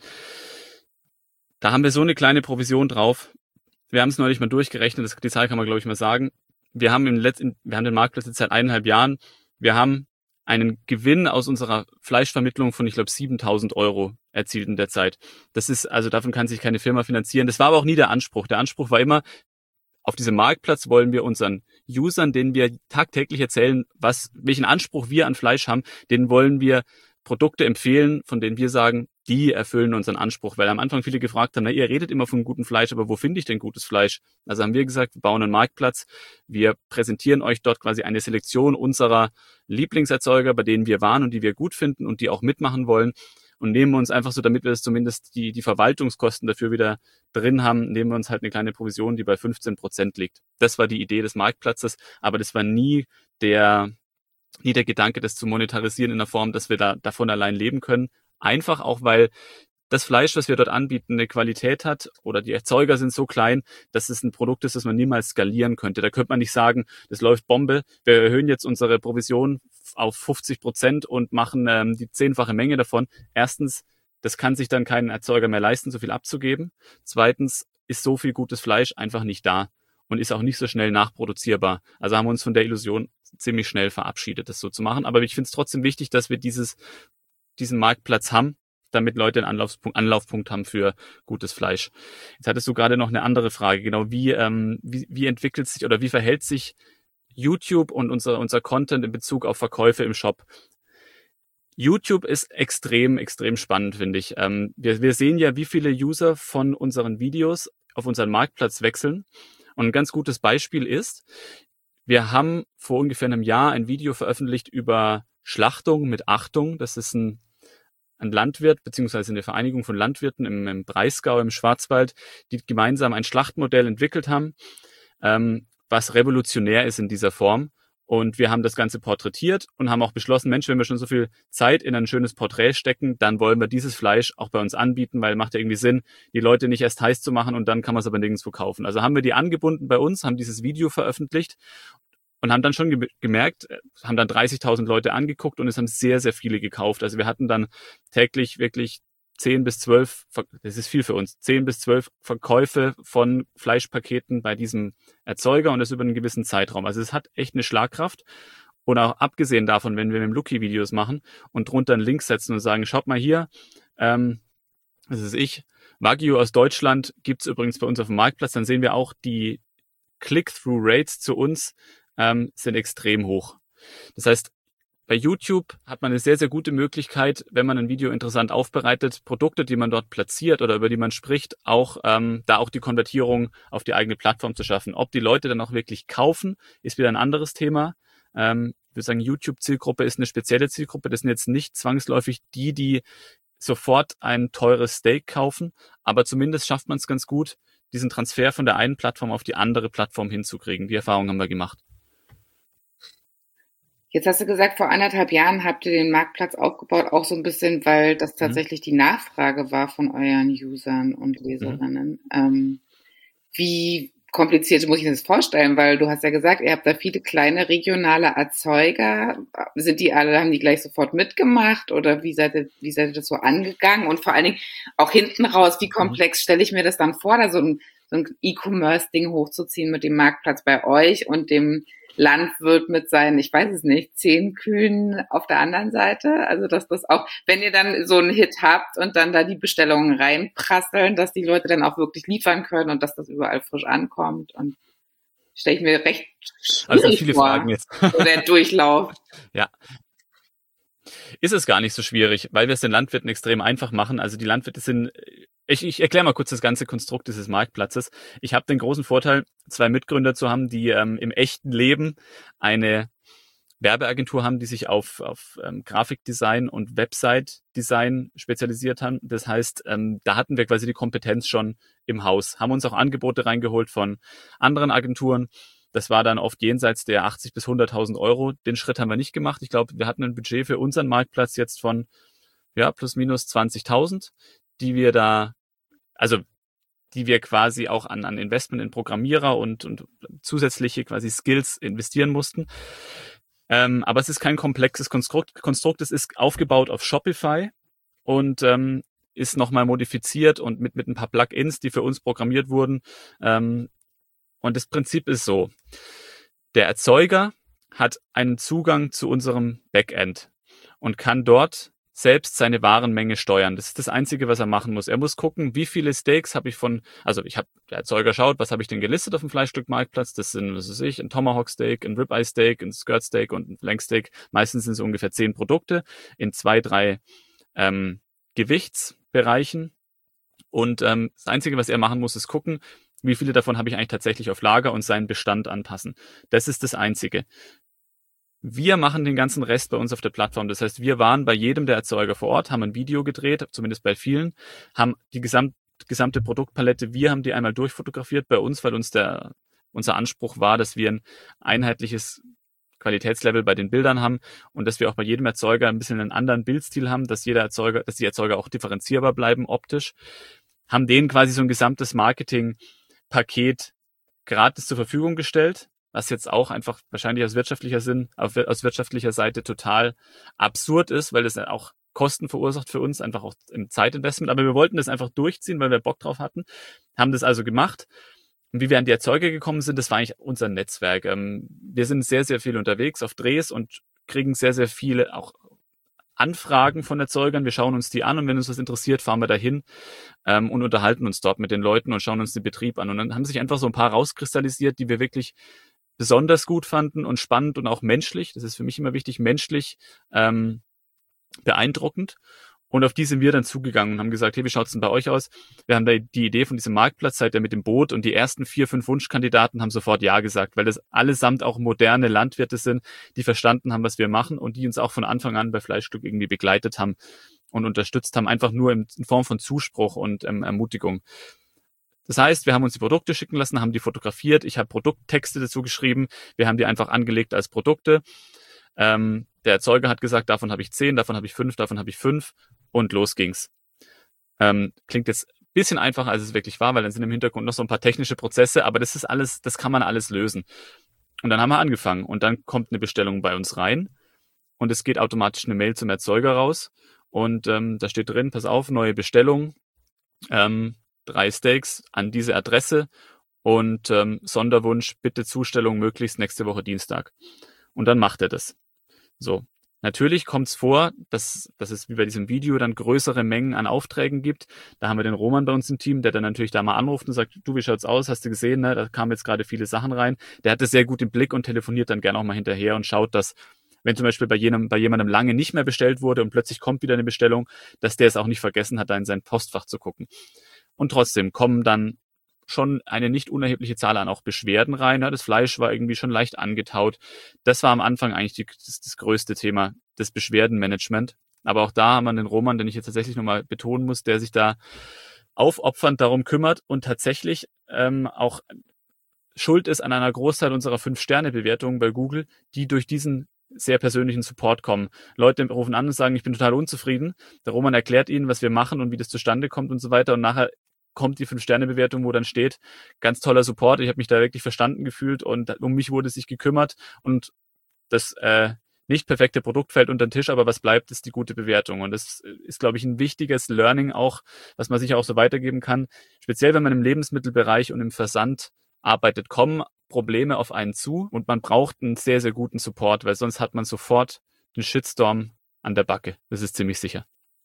S1: Da haben wir so eine kleine Provision drauf. Wir haben es neulich mal durchgerechnet, die Zahl kann man, glaube ich, mal sagen. Wir haben den Marktplatz jetzt seit 1,5 Jahren. Wir haben einen Gewinn aus unserer Fleischvermittlung von, ich glaube, 7.000 € erzielt in der Zeit. Das ist, also davon kann sich keine Firma finanzieren. Das war aber auch nie der Anspruch. Der Anspruch war immer, auf diesem Marktplatz wollen wir unseren Usern, denen wir tagtäglich erzählen, welchen Anspruch wir an Fleisch haben, denen wollen wir Produkte empfehlen, von denen wir sagen, die erfüllen unseren Anspruch. Weil am Anfang viele gefragt haben, na, ihr redet immer von gutem Fleisch, aber wo finde ich denn gutes Fleisch? Also haben wir gesagt, wir bauen einen Marktplatz. Wir präsentieren euch dort quasi eine Selektion unserer Lieblingserzeuger, bei denen wir waren und die wir gut finden und die auch mitmachen wollen. Und nehmen uns einfach so, damit wir das zumindest die Verwaltungskosten dafür wieder drin haben, nehmen wir uns halt eine kleine Provision, die bei 15% liegt. Das war die Idee des Marktplatzes, aber das war nie der Gedanke, das zu monetarisieren in der Form, dass wir davon allein leben können. Einfach auch, weil das Fleisch, was wir dort anbieten, eine Qualität hat oder die Erzeuger sind so klein, dass es ein Produkt ist, das man niemals skalieren könnte. Da könnte man nicht sagen, das läuft Bombe, wir erhöhen jetzt unsere Provision auf 50% und machen die 10-fache Menge davon. Erstens, das kann sich dann kein Erzeuger mehr leisten, so viel abzugeben. Zweitens ist so viel gutes Fleisch einfach nicht da und ist auch nicht so schnell nachproduzierbar. Also haben wir uns von der Illusion ziemlich schnell verabschiedet, das so zu machen. Aber ich finde es trotzdem wichtig, dass wir diesen Marktplatz haben, damit Leute einen Anlaufpunkt haben für gutes Fleisch. Jetzt hattest du gerade noch eine andere Frage, genau, wie entwickelt sich oder wie verhält sich YouTube und unser Content in Bezug auf Verkäufe im Shop? YouTube ist extrem, extrem spannend, finde ich. Wir sehen ja, wie viele User von unseren Videos auf unseren Marktplatz wechseln. Und ein ganz gutes Beispiel ist, wir haben vor ungefähr einem Jahr ein Video veröffentlicht über Schlachtung mit Achtung. Das ist ein Landwirt, beziehungsweise eine Vereinigung von Landwirten im Breisgau, im Schwarzwald, die gemeinsam ein Schlachtmodell entwickelt haben, was revolutionär ist in dieser Form. Und wir haben das Ganze porträtiert und haben auch beschlossen, Mensch, wenn wir schon so viel Zeit in ein schönes Porträt stecken, dann wollen wir dieses Fleisch auch bei uns anbieten, weil macht ja irgendwie Sinn, die Leute nicht erst heiß zu machen und dann kann man es aber nirgendwo kaufen. Also haben wir die angebunden bei uns, haben dieses Video veröffentlicht und haben dann schon gemerkt, haben dann 30.000 Leute angeguckt und es haben sehr, sehr viele gekauft. Also wir hatten dann täglich wirklich 10 bis 12, das ist viel für uns, 10 bis 12 Verkäufe von Fleischpaketen bei diesem Erzeuger und das über einen gewissen Zeitraum. Also es hat echt eine Schlagkraft. Und auch abgesehen davon, wenn wir mit dem Luki Videos machen und drunter einen Link setzen und sagen, schaut mal hier, das ist ich, Wagyu aus Deutschland gibt's übrigens bei uns auf dem Marktplatz, dann sehen wir auch, die Click-Through-Rates zu uns sind extrem hoch. Das heißt, bei YouTube hat man eine sehr, sehr gute Möglichkeit, wenn man ein Video interessant aufbereitet, Produkte, die man dort platziert oder über die man spricht, auch da auch die Konvertierung auf die eigene Plattform zu schaffen. Ob die Leute dann auch wirklich kaufen, ist wieder ein anderes Thema. Ich würde sagen, YouTube-Zielgruppe ist eine spezielle Zielgruppe. Das sind jetzt nicht zwangsläufig die sofort ein teures Steak kaufen, aber zumindest schafft man es ganz gut, diesen Transfer von der einen Plattform auf die andere Plattform hinzukriegen. Die Erfahrung haben wir gemacht.
S2: Jetzt hast du gesagt, vor 1,5 Jahren habt ihr den Marktplatz aufgebaut, auch so ein bisschen, weil das tatsächlich die Nachfrage war von euren Usern und Leserinnen. Wie kompliziert muss ich das vorstellen? Weil du hast ja gesagt, ihr habt da viele kleine regionale Erzeuger. Sind die alle, haben die gleich sofort mitgemacht oder wie seid ihr das so angegangen? Und vor allen Dingen auch hinten raus, wie komplex stelle ich mir das dann vor, da so ein E-Commerce-Ding hochzuziehen mit dem Marktplatz bei euch und dem Landwirt mit seinen, ich weiß es nicht, 10 Kühen auf der anderen Seite. Also dass das auch, wenn ihr dann so einen Hit habt und dann da die Bestellungen reinprasseln, dass die Leute dann auch wirklich liefern können und dass das überall frisch ankommt. Und stelle ich mir recht schwierig
S1: viele
S2: vor,
S1: Fragen jetzt.
S2: so der Durchlauf.
S1: Ja. Ist es gar nicht so schwierig, weil wir es den Landwirten extrem einfach machen. Also die Landwirte sind, ich erkläre mal kurz das ganze Konstrukt dieses Marktplatzes. Ich habe den großen Vorteil, 2 Mitgründer zu haben, die im echten Leben eine Werbeagentur haben, die sich auf Grafikdesign und Website-Design spezialisiert haben. Das heißt, da hatten wir quasi die Kompetenz schon im Haus, haben uns auch Angebote reingeholt von anderen Agenturen. Das war dann oft jenseits der 80.000 bis 100.000 Euro. Den Schritt haben wir nicht gemacht. Ich glaube, wir hatten ein Budget für unseren Marktplatz jetzt von plus minus 20.000, die wir quasi auch an Investment in Programmierer und zusätzliche quasi Skills investieren mussten. Aber es ist kein komplexes Konstrukt. Es ist aufgebaut auf Shopify und ist nochmal modifiziert und mit ein paar Plugins, die für uns programmiert wurden. Und das Prinzip ist so: Der Erzeuger hat einen Zugang zu unserem Backend und kann dort selbst seine Warenmenge steuern. Das ist das Einzige, was er machen muss. Er muss gucken, wie viele Steaks habe ich der Erzeuger schaut, was habe ich denn gelistet auf dem Fleischstückmarktplatz? Das sind, ein Tomahawk Steak, ein Ribeye Steak, ein Skirt Steak und ein Flank Steak. Meistens sind es ungefähr 10 Produkte in 2, 3 Gewichtsbereichen. Und das Einzige, was er machen muss, ist gucken, wie viele davon habe ich eigentlich tatsächlich auf Lager und seinen Bestand anpassen. Das ist das Einzige. Wir machen den ganzen Rest bei uns auf der Plattform. Das heißt, wir waren bei jedem der Erzeuger vor Ort, haben ein Video gedreht, zumindest bei vielen, haben die gesamte Produktpalette, wir haben die einmal durchfotografiert bei uns, weil unser Anspruch war, dass wir ein einheitliches Qualitätslevel bei den Bildern haben und dass wir auch bei jedem Erzeuger ein bisschen einen anderen Bildstil haben, dass die Erzeuger auch differenzierbar bleiben optisch. Haben denen quasi so ein gesamtes Marketingpaket gratis zur Verfügung gestellt, was jetzt auch einfach wahrscheinlich aus wirtschaftlicher Seite total absurd ist, weil das auch Kosten verursacht für uns, einfach auch im Zeitinvestment. Aber wir wollten das einfach durchziehen, weil wir Bock drauf hatten, haben das also gemacht. Und wie wir an die Erzeuger gekommen sind, das war eigentlich unser Netzwerk. Wir sind sehr, sehr viel unterwegs auf Drehs und kriegen sehr, sehr viele auch Anfragen von Erzeugern. Wir schauen uns die an und wenn uns was interessiert, fahren wir dahin und unterhalten uns dort mit den Leuten und schauen uns den Betrieb an. Und dann haben sich einfach so ein paar rauskristallisiert, die wir wirklich besonders gut fanden und spannend und auch menschlich. Das ist für mich immer wichtig, menschlich beeindruckend. Und auf die sind wir dann zugegangen und haben gesagt, hey, wie schaut's denn bei euch aus? Wir haben da die Idee von diesem Marktplatz, seid ihr mit dem Boot und die ersten 4, 5 Wunschkandidaten haben sofort Ja gesagt, weil das allesamt auch moderne Landwirte sind, die verstanden haben, was wir machen und die uns auch von Anfang an bei Fleischstück irgendwie begleitet haben und unterstützt haben, einfach nur in Form von Zuspruch und Ermutigung. Das heißt, wir haben uns die Produkte schicken lassen, haben die fotografiert, ich habe Produkttexte dazu geschrieben, wir haben die einfach angelegt als Produkte. Der Erzeuger hat gesagt, davon habe ich 10, davon habe ich 5, davon habe ich 5 und los ging's. Klingt jetzt ein bisschen einfacher, als es wirklich war, weil dann sind im Hintergrund noch so ein paar technische Prozesse, aber das ist alles, das kann man alles lösen. Und dann haben wir angefangen und dann kommt eine Bestellung bei uns rein und es geht automatisch eine Mail zum Erzeuger raus und da steht drin, pass auf, neue Bestellung, 3 Steaks an diese Adresse und Sonderwunsch, bitte Zustellung möglichst nächste Woche Dienstag. Und dann macht er das. So. Natürlich kommt es vor, dass es wie bei diesem Video dann größere Mengen an Aufträgen gibt. Da haben wir den Roman bei uns im Team, der dann natürlich da mal anruft und sagt, du, wie schaut's aus? Hast du gesehen, ne? Da kamen jetzt gerade viele Sachen rein. Der hat das sehr gut im Blick und telefoniert dann gerne auch mal hinterher und schaut, dass, wenn zum Beispiel bei jemandem lange nicht mehr bestellt wurde und plötzlich kommt wieder eine Bestellung, dass der es auch nicht vergessen hat, da in sein Postfach zu gucken. Und trotzdem kommen dann schon eine nicht unerhebliche Zahl an auch Beschwerden rein. Ja, das Fleisch war irgendwie schon leicht angetaut. Das war am Anfang eigentlich das größte Thema, das Beschwerdenmanagement. Aber auch da haben wir den Roman, den ich jetzt tatsächlich nochmal betonen muss, der sich da aufopfernd darum kümmert und tatsächlich auch schuld ist an einer Großteil unserer 5-Sterne-Bewertungen bei Google, die durch diesen sehr persönlichen Support kommen. Leute rufen an und sagen, ich bin total unzufrieden. Der Roman erklärt ihnen, was wir machen und wie das zustande kommt und so weiter. Und nachher kommt die 5-Sterne-Bewertung, wo dann steht, ganz toller Support, ich habe mich da wirklich verstanden gefühlt und um mich wurde sich gekümmert und das nicht perfekte Produkt fällt unter den Tisch, aber was bleibt, ist die gute Bewertung. Und das ist, glaube ich, ein wichtiges Learning auch, was man sich auch so weitergeben kann. Speziell, wenn man im Lebensmittelbereich und im Versand arbeitet, kommen Probleme auf einen zu und man braucht einen sehr, sehr guten Support, weil sonst hat man sofort den Shitstorm an der Backe. Das ist ziemlich sicher.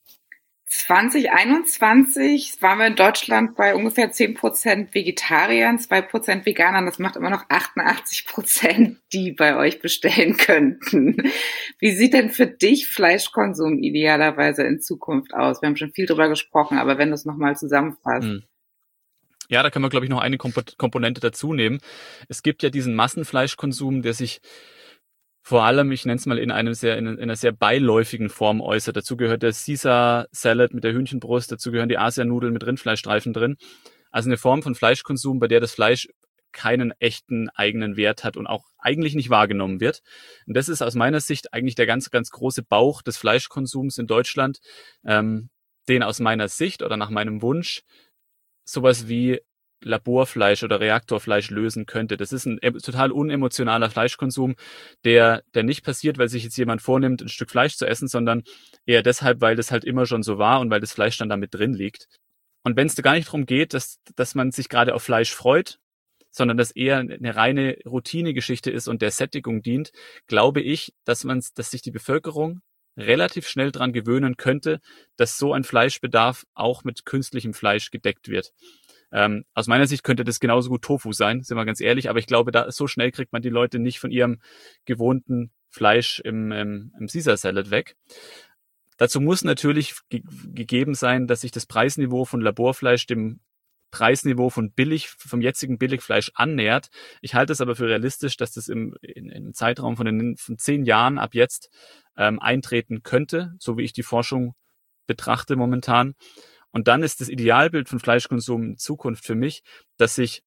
S2: 2021 waren wir in Deutschland bei ungefähr 10% Vegetariern, 2% Veganern. Das macht immer noch 88%, die bei euch bestellen könnten. Wie sieht denn für dich Fleischkonsum idealerweise in Zukunft aus? Wir haben schon viel drüber gesprochen, aber wenn du es nochmal zusammenfasst.
S1: Ja, da kann man, glaube ich, noch eine Komponente dazu nehmen. Es gibt ja diesen Massenfleischkonsum, der sich vor allem, ich nenne es mal, in einer sehr beiläufigen Form äußert. Dazu gehört der Caesar Salad mit der Hühnchenbrust, dazu gehören die Asianudeln mit Rindfleischstreifen drin. Also eine Form von Fleischkonsum, bei der das Fleisch keinen echten eigenen Wert hat und auch eigentlich nicht wahrgenommen wird. Und das ist aus meiner Sicht eigentlich der ganz, ganz große Bauch des Fleischkonsums in Deutschland, den aus meiner Sicht oder nach meinem Wunsch sowas wie Laborfleisch oder Reaktorfleisch lösen könnte. Das ist ein total unemotionaler Fleischkonsum, der nicht passiert, weil sich jetzt jemand vornimmt, ein Stück Fleisch zu essen, sondern eher deshalb, weil das halt immer schon so war und weil das Fleisch dann damit drin liegt. Und wenn es da gar nicht darum geht, dass man sich gerade auf Fleisch freut, sondern dass eher eine reine Routinegeschichte ist und der Sättigung dient, glaube ich, dass sich die Bevölkerung relativ schnell dran gewöhnen könnte, dass so ein Fleischbedarf auch mit künstlichem Fleisch gedeckt wird. Aus meiner Sicht könnte das genauso gut Tofu sein, sind wir ganz ehrlich, aber ich glaube, so schnell kriegt man die Leute nicht von ihrem gewohnten Fleisch im Caesar Salad weg. Dazu muss natürlich gegeben sein, dass sich das Preisniveau von Laborfleisch dem Preisniveau vom jetzigen Billigfleisch annähert. Ich halte es aber für realistisch, dass das im Zeitraum von 10 Jahren ab jetzt eintreten könnte, so wie ich die Forschung betrachte momentan. Und dann ist das Idealbild von Fleischkonsum in Zukunft für mich, dass sich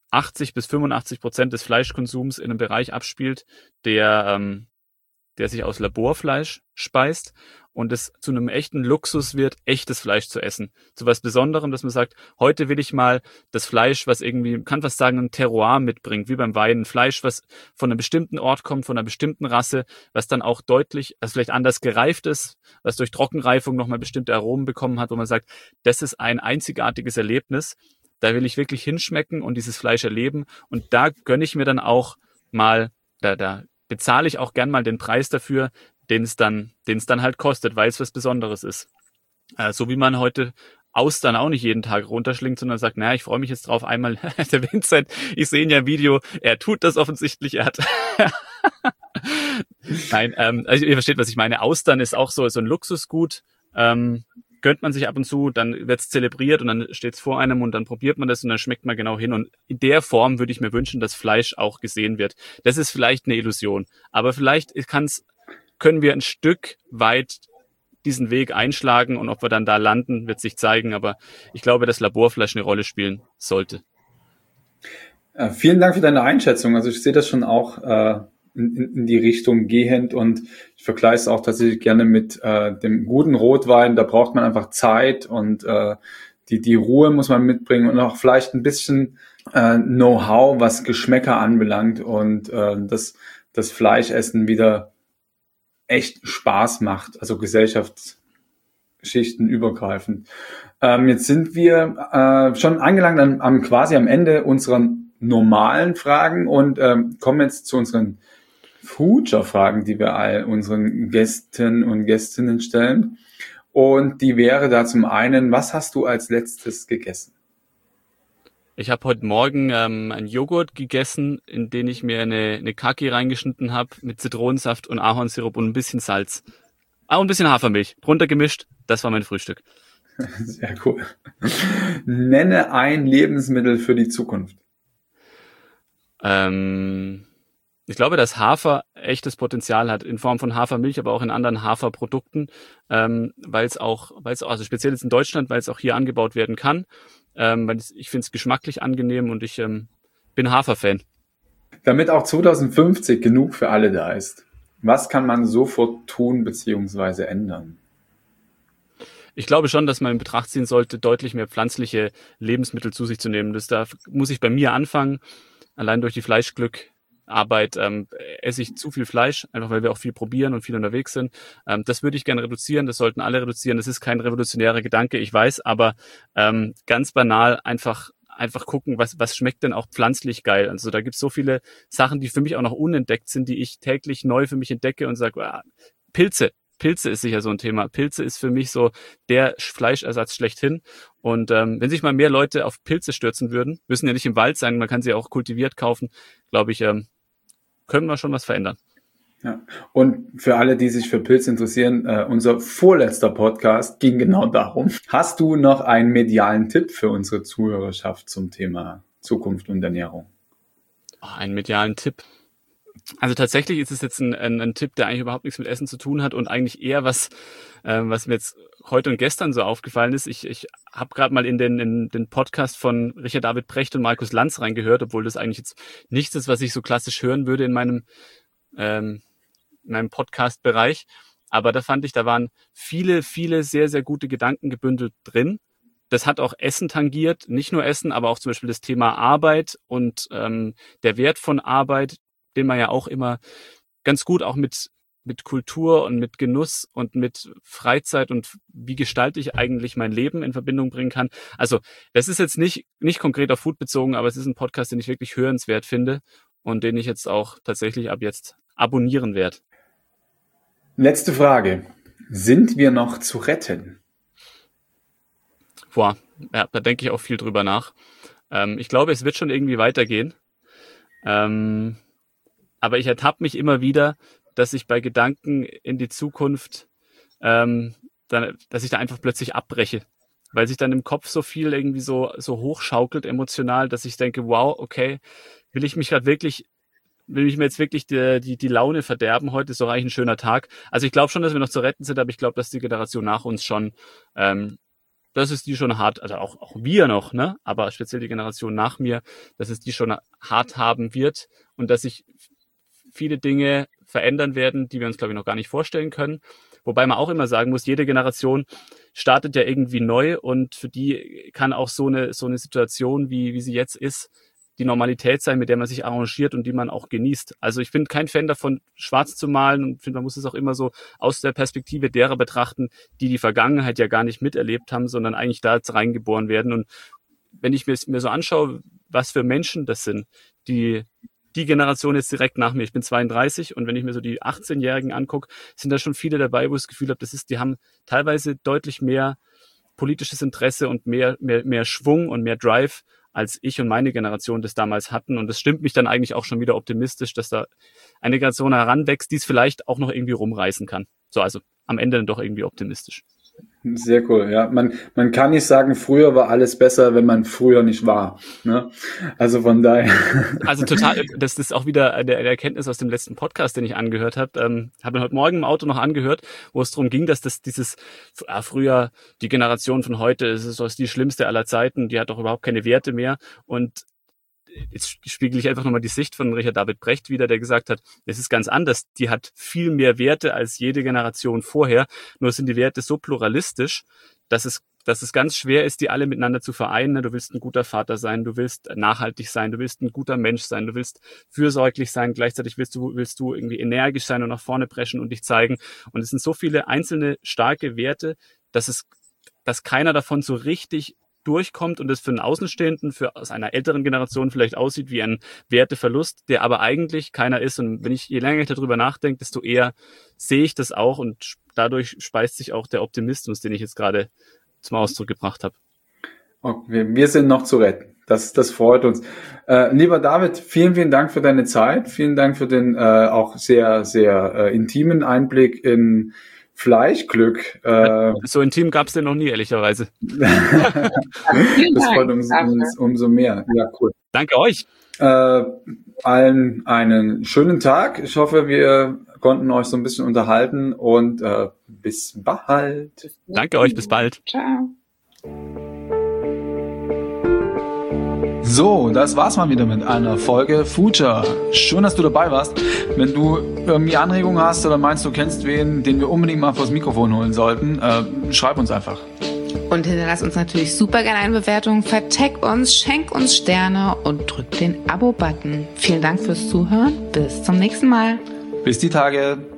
S1: 80-85% des Fleischkonsums in einem Bereich abspielt, der sich aus Laborfleisch speist und es zu einem echten Luxus wird, echtes Fleisch zu essen. Zu was Besonderem, dass man sagt, heute will ich mal das Fleisch, was irgendwie, man kann fast sagen, ein Terroir mitbringt, wie beim Wein. Fleisch, was von einem bestimmten Ort kommt, von einer bestimmten Rasse, was dann auch deutlich, also vielleicht anders gereift ist, was durch Trockenreifung nochmal bestimmte Aromen bekommen hat, wo man sagt, das ist ein einzigartiges Erlebnis. Da will ich wirklich hinschmecken und dieses Fleisch erleben. Und da gönne ich mir dann auch mal, da bezahle ich auch gern mal den Preis dafür, den es dann halt kostet, weil es was Besonderes ist. So wie man heute Austern auch nicht jeden Tag runterschlingt, sondern sagt, naja, ich freue mich jetzt drauf, einmal, der Vincent, ich sehe ihn ja im Video, er tut das offensichtlich, er hat... Nein, also ihr versteht, was ich meine. Austern ist auch so ein Luxusgut, gönnt man sich ab und zu, dann wird's zelebriert und dann steht's vor einem und dann probiert man das und dann schmeckt man genau hin. Und in der Form würde ich mir wünschen, dass Fleisch auch gesehen wird. Das ist vielleicht eine Illusion, aber vielleicht können wir ein Stück weit diesen Weg einschlagen und ob wir dann da landen, wird sich zeigen. Aber ich glaube, dass Laborfleisch eine Rolle spielen sollte.
S3: Vielen Dank für deine Einschätzung. Also ich sehe das schon auch in die Richtung gehend und ich vergleiche es auch tatsächlich gerne mit dem guten Rotwein. Da braucht man einfach Zeit und die Ruhe muss man mitbringen und auch vielleicht ein bisschen Know-how, was Geschmäcker anbelangt und das Fleischessen wieder echt Spaß macht, also Gesellschaftsschichten übergreifend. Jetzt sind wir schon angelangt quasi am Ende unserer normalen Fragen und kommen jetzt zu unseren Future-Fragen, die wir all unseren Gästen und Gästinnen stellen. Und die wäre da zum einen, was hast du als letztes gegessen?
S1: Ich habe heute Morgen einen Joghurt gegessen, in den ich mir eine Kaki reingeschnitten habe mit Zitronensaft und Ahornsirup und ein bisschen Salz. Und ein bisschen Hafermilch. Drunter gemischt. Das war mein Frühstück.
S3: Sehr cool. Nenne ein Lebensmittel für die Zukunft.
S1: Ich glaube, dass Hafer echtes Potenzial hat in Form von Hafermilch, aber auch in anderen Haferprodukten, weil es auch, also speziell jetzt in Deutschland, weil es auch hier angebaut werden kann. Ich finde es geschmacklich angenehm und ich bin Hafer-Fan.
S3: Damit auch 2050 genug für alle da ist, was kann man sofort tun bzw. ändern?
S1: ich glaube schon, dass man in Betracht ziehen sollte, deutlich mehr pflanzliche Lebensmittel zu sich zu nehmen. Da muss ich bei mir anfangen. Allein durch die Fleischglückarbeit esse ich zu viel Fleisch, einfach weil wir auch viel probieren und viel unterwegs sind. Das würde ich gerne reduzieren, das sollten alle reduzieren. Das ist kein revolutionärer Gedanke, ich weiß, aber ganz banal einfach gucken, was schmeckt denn auch pflanzlich geil. Also da gibt es so viele Sachen, die für mich auch noch unentdeckt sind, die ich täglich neu für mich entdecke und sage, Pilze ist sicher so ein Thema. Pilze ist für mich so der Fleischersatz schlechthin. Und wenn sich mal mehr Leute auf Pilze stürzen würden, müssen ja nicht im Wald sein, man kann sie auch kultiviert kaufen, glaube ich, können wir schon was verändern.
S3: Ja. Und für alle, die sich für Pilze interessieren, unser vorletzter Podcast ging genau darum. Hast du noch einen medialen Tipp für unsere Zuhörerschaft zum Thema Zukunft und Ernährung?
S1: Einen medialen Tipp. Also tatsächlich ist es jetzt ein Tipp, der eigentlich überhaupt nichts mit Essen zu tun hat und eigentlich eher was mir jetzt heute und gestern so aufgefallen ist. Ich habe gerade mal in den Podcast von Richard David Precht und Markus Lanz reingehört, obwohl das eigentlich jetzt nichts ist, was ich so klassisch hören würde in meinem Podcast-Bereich. Aber da fand ich, da waren viele sehr, sehr gute Gedanken gebündelt drin. Das hat auch Essen tangiert, nicht nur Essen, aber auch zum Beispiel das Thema Arbeit und der Wert von Arbeit, den man ja auch immer ganz gut auch mit Kultur und mit Genuss und mit Freizeit und wie gestalte ich eigentlich mein Leben in Verbindung bringen kann. Also das ist jetzt nicht konkret auf Food bezogen, aber es ist ein Podcast, den ich wirklich hörenswert finde und den ich jetzt auch tatsächlich ab jetzt abonnieren werde.
S3: Letzte Frage. Sind wir noch zu retten?
S1: Boah, ja, da denke ich auch viel drüber nach. Ich glaube, es wird schon irgendwie weitergehen. Aber ich ertappe mich immer wieder, dass ich bei Gedanken in die Zukunft, dass ich da einfach plötzlich abbreche. Weil sich dann im Kopf so viel irgendwie so hochschaukelt emotional, dass ich denke, wow, okay, will ich mir jetzt wirklich die Laune verderben? Heute ist doch eigentlich ein schöner Tag. Also ich glaube schon, dass wir noch zu retten sind, aber ich glaube, dass die Generation nach uns schon, dass es die schon hart, also auch wir noch, ne? Aber speziell die Generation nach mir, dass es die schon hart haben wird und dass sich viele Dinge verändern werden, die wir uns, glaube ich, noch gar nicht vorstellen können. Wobei man auch immer sagen muss, jede Generation startet ja irgendwie neu und für die kann auch so eine Situation, wie sie jetzt ist, die Normalität sein, mit der man sich arrangiert und die man auch genießt. Also ich bin kein Fan davon, schwarz zu malen und finde, man muss es auch immer so aus der Perspektive derer betrachten, die Vergangenheit ja gar nicht miterlebt haben, sondern eigentlich da jetzt reingeboren werden. Und wenn ich mir so anschaue, was für Menschen das sind, die Generation jetzt direkt nach mir, ich bin 32 und wenn ich mir so die 18-Jährigen angucke, sind da schon viele dabei, wo ich das Gefühl habe, die haben teilweise deutlich mehr politisches Interesse und mehr Schwung und mehr Drive, als ich und meine Generation das damals hatten. Und das stimmt mich dann eigentlich auch schon wieder optimistisch, dass da eine Generation heranwächst, die es vielleicht auch noch irgendwie rumreißen kann. So, also am Ende dann doch irgendwie optimistisch.
S3: Sehr cool, ja. Man kann nicht sagen, früher war alles besser, wenn man früher nicht war. Ne? Also von daher. Also total,
S1: das ist auch wieder eine Erkenntnis aus dem letzten Podcast, den ich angehört habe. Habe heute Morgen im Auto noch angehört, wo es darum ging, dass früher die Generation von heute, es ist die schlimmste aller Zeiten, die hat doch überhaupt keine Werte mehr. Und jetzt spiegel ich einfach nochmal die Sicht von Richard David Precht wieder, der gesagt hat, es ist ganz anders, die hat viel mehr Werte als jede Generation vorher, nur sind die Werte so pluralistisch, dass es ganz schwer ist, die alle miteinander zu vereinen. Du willst ein guter Vater sein, du willst nachhaltig sein, du willst ein guter Mensch sein, du willst fürsorglich sein, gleichzeitig willst du irgendwie energisch sein und nach vorne preschen und dich zeigen. Und es sind so viele einzelne starke Werte, dass keiner davon so richtig durchkommt und es für einen Außenstehenden, aus einer älteren Generation vielleicht aussieht wie ein Werteverlust, der aber eigentlich keiner ist. Und je länger ich darüber nachdenke, desto eher sehe ich das auch und dadurch speist sich auch der Optimismus, den ich jetzt gerade zum Ausdruck gebracht habe.
S3: Okay, wir sind noch zu retten. Das freut uns. Lieber David, vielen Dank für deine Zeit. Vielen Dank für den auch sehr, sehr intimen Einblick in Fleischglück.
S1: So intim gab es den noch nie, ehrlicherweise.
S3: Das freut uns umso mehr. Ja, cool.
S1: Danke euch.
S3: Allen einen schönen Tag. Ich hoffe, wir konnten euch so ein bisschen unterhalten und bis bald.
S1: Danke euch, bis bald.
S2: Ciao.
S3: So, das war's mal wieder mit einer Folge Future. Schön, dass du dabei warst. Wenn du irgendwie Anregungen hast oder meinst, du kennst wen, den wir unbedingt mal vors Mikrofon holen sollten, schreib uns einfach.
S2: Und hinterlass uns natürlich super gerne eine Bewertung, vertag uns, schenk uns Sterne und drück den Abo-Button. Vielen Dank fürs Zuhören. Bis zum nächsten Mal.
S3: Bis die Tage.